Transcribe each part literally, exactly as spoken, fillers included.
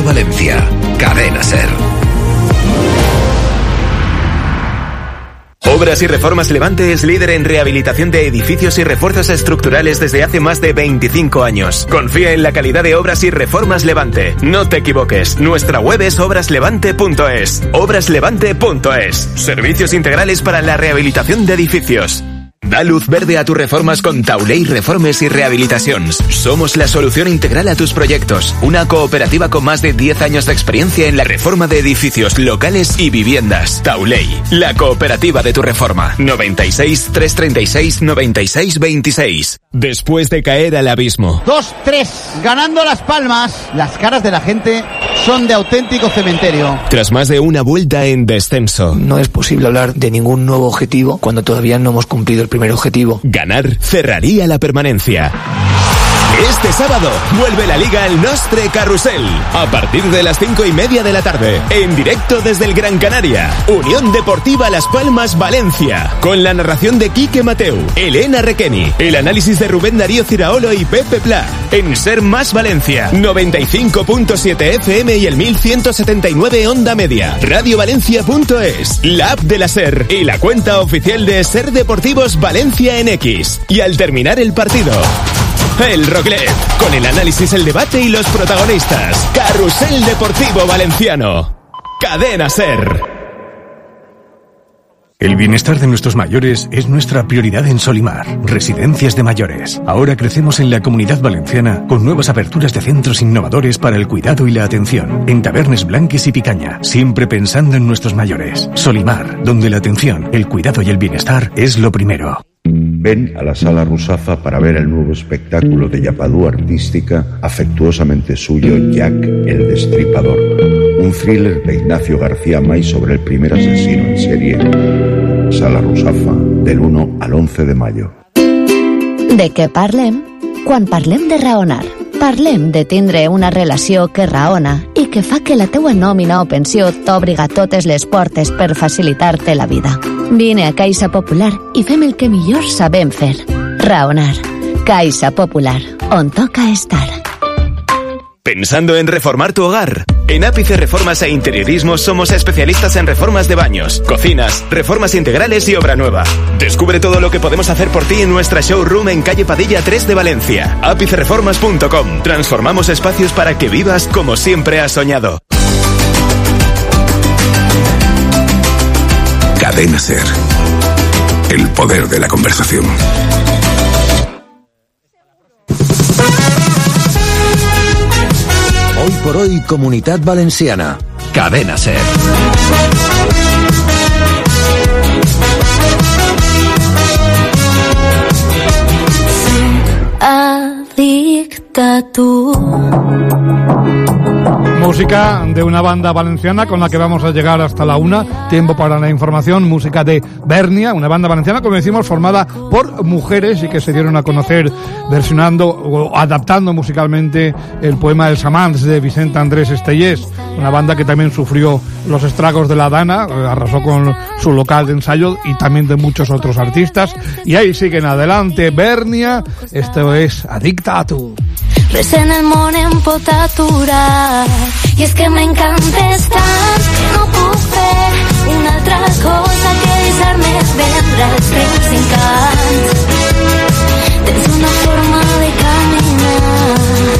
Valencia. Cadena SER. Obras y Reformas Levante es líder en rehabilitación de edificios y refuerzos estructurales desde hace más de veinticinco años. Confía en la calidad de Obras y Reformas Levante. No te equivoques, nuestra web es obras levante punto es. obras levante punto es. Servicios integrales para la rehabilitación de edificios. Da luz verde a tus reformas con Taulei Reformes y Rehabilitacions. Somos la solución integral a tus proyectos. Una cooperativa con más de diez años de experiencia en la reforma de edificios, locales y viviendas. Taulei, la cooperativa de tu reforma. noventa y seis, trescientos treinta y seis, noventa y seis veintiséis. Después de caer al abismo. dos tres, ganando Las Palmas. Las caras de la gente son de auténtico cementerio. Tras más de una vuelta en descenso. No es posible hablar de ningún nuevo objetivo cuando todavía no hemos cumplido el primer objetivo. Ganar cerraría la permanencia. Este sábado vuelve la Liga al Nostre Carrusel. A partir de las cinco y media de la tarde, en directo desde el Gran Canaria. Unión Deportiva Las Palmas Valencia. Con la narración de Quique Mateu, Elena Requeni, el análisis de Rubén Darío Ciraolo y Pepe Pla. En Ser Más Valencia, noventa y cinco punto siete F M y el mil ciento setenta y nueve Onda Media. radio valencia punto es, la app de la SER y la cuenta oficial de Ser Deportivos Valencia en X. Y al terminar el partido, el Roclet, con el análisis, el debate y los protagonistas. Carrusel Deportivo Valenciano. Cadena SER. El bienestar de nuestros mayores es nuestra prioridad en Solimar, Residencias de Mayores. Ahora crecemos en la Comunidad Valenciana con nuevas aperturas de centros innovadores para el cuidado y la atención, en Tabernes Blanques y Picaña, siempre pensando en nuestros mayores. Solimar, donde la atención, el cuidado y el bienestar es lo primero. Ven a la Sala Rusafa para ver el nuevo espectáculo de Yapadú artística, afectuosamente suyo, Jack el Destripador. Un thriller de Ignacio García May sobre el primer asesino en serie. Sala Rusafa, del uno al once de mayo. De què parlem? Quan parlem de raonar. Parlem de tindre una relació que raona i que fa que la teua nòmina o pensió t'obriga totes les portes per facilitar-te la vida. Vine a Caixa Popular i fem el que millor sabem fer. Raonar. Caixa Popular, on toca estar. ¿Pensando en reformar tu hogar? En Ápice Reformas e Interiorismo somos especialistas en reformas de baños, cocinas, reformas integrales y obra nueva. Descubre todo lo que podemos hacer por ti en nuestra showroom en calle Padilla tres de Valencia. ápice reformas punto com. Transformamos espacios para que vivas como siempre has soñado. Cadena SER. El poder de la conversación. Hoy por hoy, Comunitat Valenciana. Cadena SER. Adicta tú. Música de una banda valenciana con la que vamos a llegar hasta la una. Tiempo para la información. Música de Bernia, una banda valenciana, como decimos, formada por mujeres y que se dieron a conocer versionando o adaptando musicalmente el poema Els Amants de Vicente Andrés Estellés. Una banda que también sufrió los estragos de la Dana, arrasó con su local de ensayo y también de muchos otros artistas. Y ahí siguen adelante Bernia. Esto es Adicta a tu. Res en el món em pot aturar i és que m'encantes tant que no puc fer una altra cosa que deixar-me vendre els teus encants. Tens una forma de caminar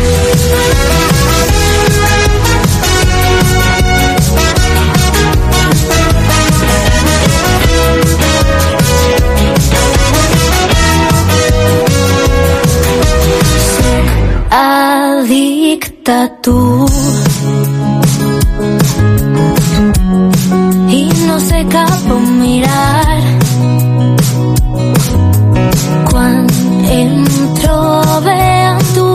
adicta a tu i no sé cap on mirar quan em trobe amb tu.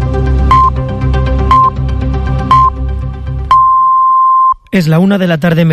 Es la una de la tarde.